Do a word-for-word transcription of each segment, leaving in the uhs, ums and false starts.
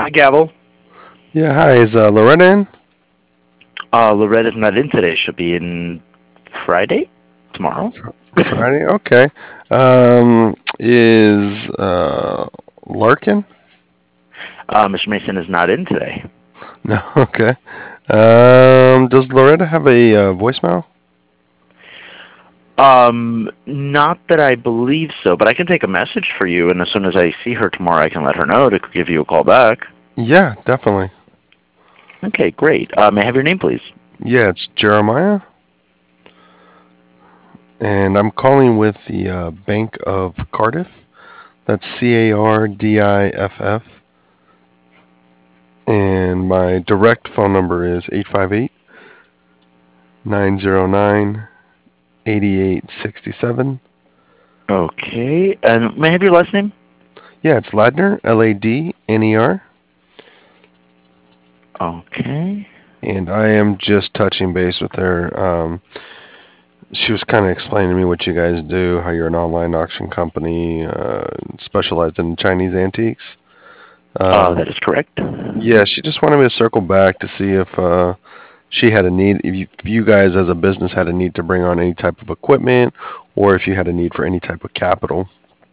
Hi, Gavel. Yeah, hi. Is uh, Loretta in? Uh, Loretta's not in today. She'll be in Friday? Tomorrow? Fr- Friday? Okay. Um, is uh, Larkin? Uh, Mister Mason is not in today. No, okay. Um, does Loretta have a uh, voicemail? Um, not that I believe so, but I can take a message for you, and as soon as I see her tomorrow, I can let her know to give you a call back. Yeah, definitely. Okay, great. Uh, may I have your name, please? Yeah, it's Jeremiah, and I'm calling with the uh, Bank of Cardiff. That's C A R D I F F, and my direct phone number is eight five eight, nine zero nine, eight eight six seven. Okay, and may I have your last name? Yeah, it's Ladner, L A D N E R. Okay. And I am just touching base with her. Um, she was kind of explaining to me what you guys do, how you're an online auction company uh, specialized in Chinese antiques. Uh, Um, that is correct. yeah, she just wanted me to circle back to see if uh, she had a need, if you, if you guys as a business had a need to bring on any type of equipment, or if you had a need for any type of capital.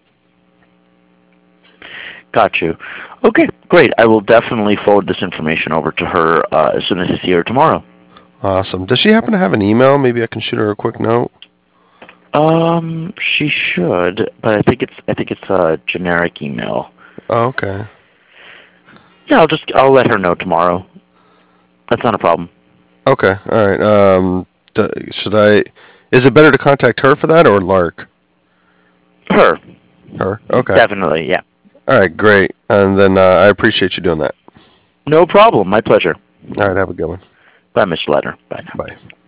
Got you. Okay, great. I will definitely forward this information over to her uh, as soon as I see her tomorrow. Awesome. Does she happen to have an email? Maybe I can shoot her a quick note. Um, she should, but I think it's I think it's a generic email. Oh, okay. Yeah, I'll just I'll let her know tomorrow. That's not a problem. Okay. All right. Um, d- should I? Is it better to contact her for that or Lark? Her, Her. Okay. definitely, yeah. All right. Great. And then uh, I appreciate you doing that. No problem. My pleasure. All right. Have a good one. Bye, Mister Letter. Bye now. Bye.